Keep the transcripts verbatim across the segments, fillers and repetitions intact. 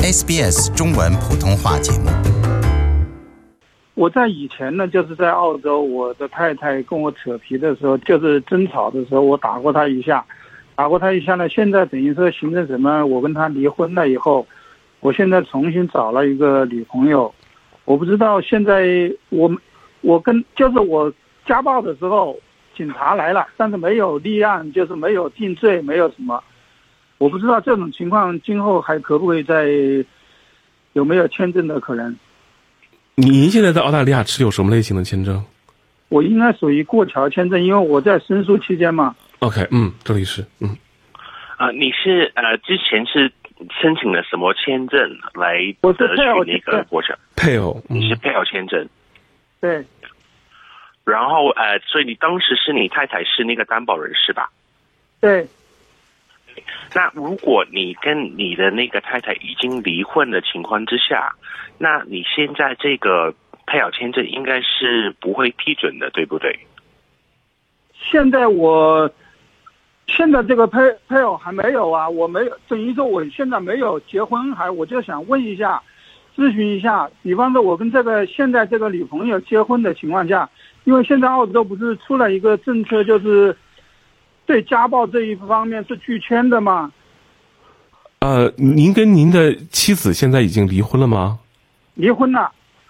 S B S 中文普通话节目。 我在以前呢，就是在澳洲，我的太太跟我扯皮的时候，就是争吵的时候，我打过她一下，打过她一下呢。现在等于说形成什么？我跟她离婚了以后，我现在重新找了一个女朋友。我不知道现在我我跟就是我家暴的时候，警察来了，但是没有立案，就是没有定罪，没有什么。我不知道这种情况今后还可不可以再有没有签证的可能？ 您现在在澳大利亚持有什么类型的签证？ 我应该属于过桥签证，因为我在申诉期间嘛。 OK， 嗯，这里是嗯， 啊、呃，你是呃之前是申请了什么签证来我是得取那个过桥？ 配偶， 嗯、你是配偶签证。 对。 然后呃，所以你当时是你太太是那个担保人是吧？ 对。 那如果你跟你的那个太太已经离婚的情况之下，那你现在这个配偶签证应该是不会批准的，对不对？ 现在我现在这个配配偶还没有啊，我没有，等于说我现在没有结婚，还我就想问一下，咨询一下，比方说我跟这个现在这个女朋友结婚的情况下，因为现在澳洲不是出了一个政策，就是对家暴这一方面是拒签的吗？ 呃，您跟您的妻子现在已经离婚了吗？ 离婚了。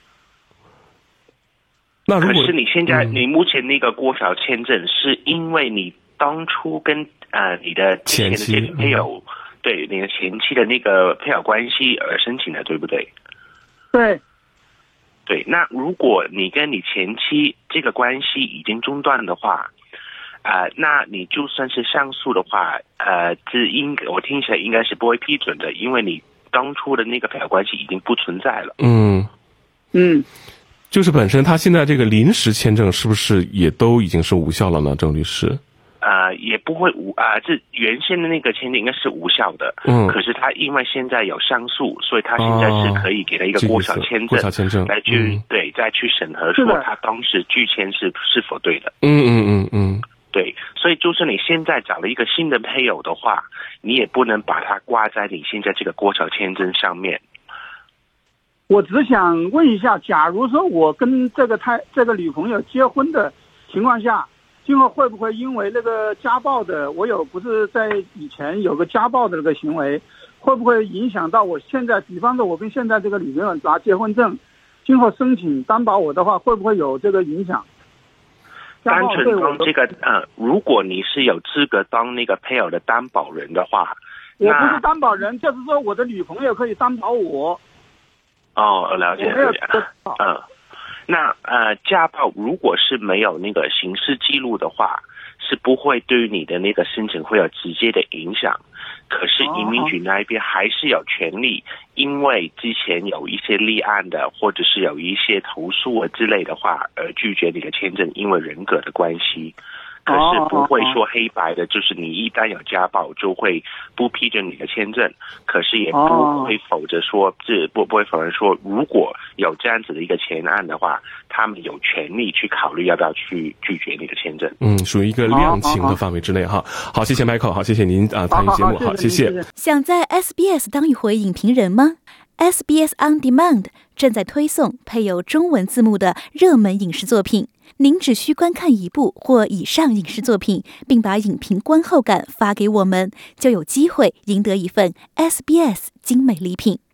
那如果可是你现在、 嗯、 你目前那个过桥签证，是因为你当初跟呃你的之前的这个配偶，嗯、对你的前妻的那个配偶关系而申请的，对不对？ 对。 对，那如果你跟你前妻这个关系已经中断的话，呃，那你就算是上诉的话，呃，这应我听起来应该是不会批准的，因为你当初的那个配偶关系已经不存在了。 嗯嗯， 就是本身他现在这个临时签证是不是也都已经是无效了呢？郑律师？ 呃，也不会无啊、呃，这原先的那个签证应该是无效的。 嗯， 可是他因为现在有上诉，所以他现在是可以给他一个过桥签证， 过桥签证来去、 嗯、 对再去审核说他当时拒签是是否对的。 嗯嗯嗯嗯。 对，所以就是你现在找了一个新的配偶的话，你也不能把它挂在你现在这个过桥签证上面。 我只想问一下，假如说我跟这个太这个女朋友结婚的情况下，今后会不会因为那个家暴的，我有不是在以前有个家暴的那个行为，会不会影响到我现在？比方说，我跟现在这个女朋友拿结婚证，今后申请担保我的话，会不会有这个影响？ 单纯当这个呃，如果你是有资格当那个配偶的担保人的话， 我不是担保人，就是说我的女朋友可以担保我。 哦，了解了解。嗯、呃，那呃，家暴如果是没有那个刑事记录的话，是不会对于你的那个申请会有直接的影响。可是移民局那一边还是有权利，因为之前有一些立案的，或者是有一些投诉啊之类的话，而拒绝你的签证，因为人格的关系。可是不会说黑白的，就是你一旦有家暴就会不批准你的签证，可是也不会否则说，这不不会否认说，如果有这样子的一个前案的话，他们有权利去考虑要不要去拒绝你的签证。 嗯，属于一个量刑的范围之内哈。好，谢谢 Michael， 好，谢谢您啊参与节目，好，谢谢。 想在 S B S 当一回影评人吗？S B S On Demand 正在推送配有中文字幕的热门影视作品，您只需观看一部或以上影视作品，并把影评观后感发给我们，就有机会赢得一份 S B S 精美礼品。